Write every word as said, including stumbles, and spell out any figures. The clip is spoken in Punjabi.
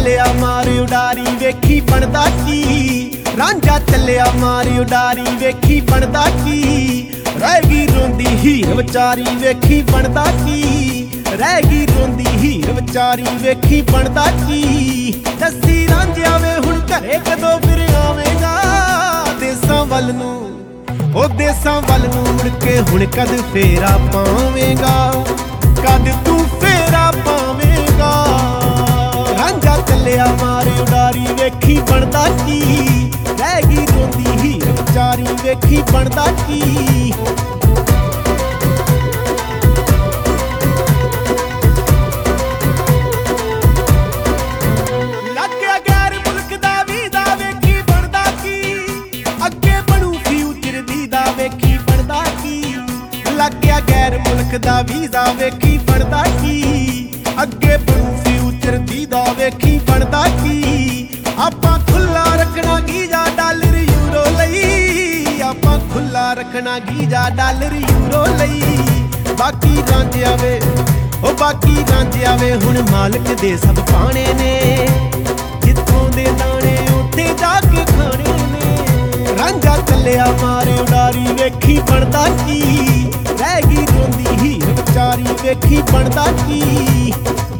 ਚੱਲਿਆ ਮਾਰ ਉਡਾਰੀ ਵੇਖੀ ਬਣਦਾ ਕੀ। ਰਾਂਝਾ ਚੱਲਿਆ ਮਾਰ ਉਡਾਰੀ ਵੇਖੀ ਬਣਦਾ ਕੀ। ਰਹਿ ਗਈ ਰੋਂਦੀ ਹੀਰ ਵਿਚਾਰੀ ਵੇਖੀ ਬਣਦਾ ਕੀ। ਰਹਿ ਗਈ ਰੋਂਦੀ ਹੀਰ ਵਿਚਾਰੀ ਵੇਖੀ ਬਣਦਾ ਕੀ। ਦੱਸੀ ਰਾਂਝਿਆ ਵੇ ਹੁਣ ਘਰੇ ਕਦੋਂ ਫਿਰ ਆਵੇਂਗਾ। ਦੇਸਾਂ ਵੱਲ ਨੂੰ ਉਹ ਦੇਸਾਂ ਵੱਲ ਨੂੰ ਮੁੜ ਕੇ ਹੁਣ ਕਦ ਫੇਰਾ ਪਾਵੇਂਗਾ। ਕਦ ਤੂੰ ਫੇਰਾ ਪਾਵੇਂਗਾ। ਰਾਂਝਾ ਚੱਲਿਆ ਮਾਰ ਉਡਾਰੀ ਵੇਖੀ ਬਣਦਾ ਕੀ। ਰਹਿ ਗਈ ਰੋਂਦੀ ਹੀਰ ਵਿਚਾਰੀ ਵੇਖੀ ਬਣਦਾ ਕੀ। ਲੱਗਿਆ ਗੈਰ ਮੁਲਕ ਦਾ ਵੀਜ਼ਾ ਵੇਖੀ ਬਣਦਾ ਕੀ। ਅੱਗੇ ਬਣੂ ਫਿਊਚਰ ਦੀ ਦਾ ਵੇਖੀ ਬਣਦਾ ਕੀ। ਲੱਗਿਆ ਗੈਰ ਮੁਲਕ ਦਾ ਵੀਜ਼ਾ ਵੇਖੀ ਬਣਦਾ ਕੀ। ਅੱਗੇ ਬਣੂ ਫਿਊਚਰ ਦੀ ਦਾ ਵੇਖੀ ਬਣਦਾ ਕੀ। ਆਪਾਂ ਖੁੱਲਾ ਰੱਖਣਾ ਗੀਜਾ ਡਾਲਰ ਯੂਰੋ ਲਈ। ਆਪਾਂ ਖੁੱਲਾ ਰੱਖਣਾ ਗੀਜਾ ਡਾਲਰ ਯੂਰੋ ਲਈ। ਬਾਕੀ ਰਾਂਝਿਆ ਵੇ ਉਹ ਬਾਕੀ ਰਾਂਝਿਆ ਵੇ ਹੁਣ ਮਾਲਕ ਦੇ ਸਭ ਪਾਣੇ ਨੇ। ਜਿੱਥੋਂ ਦੇ ਦਾਣੇ ਉੱਥੇ ਜਾ ਕੇ ਖਾਣੇ ਨੇ। ਰਾਂਝਾ ਚੱਲਿਆ ਮਾਰ ਉਡਾਰੀ ਵੇਖੀ ਬਣਦਾ ਕੀ। ਰਹਿ ਗਈ ਰੋਂਦੀ ਹੀਰ ਵਿਚਾਰੀ ਵੇਖੀ ਬਣਦਾ ਕੀ।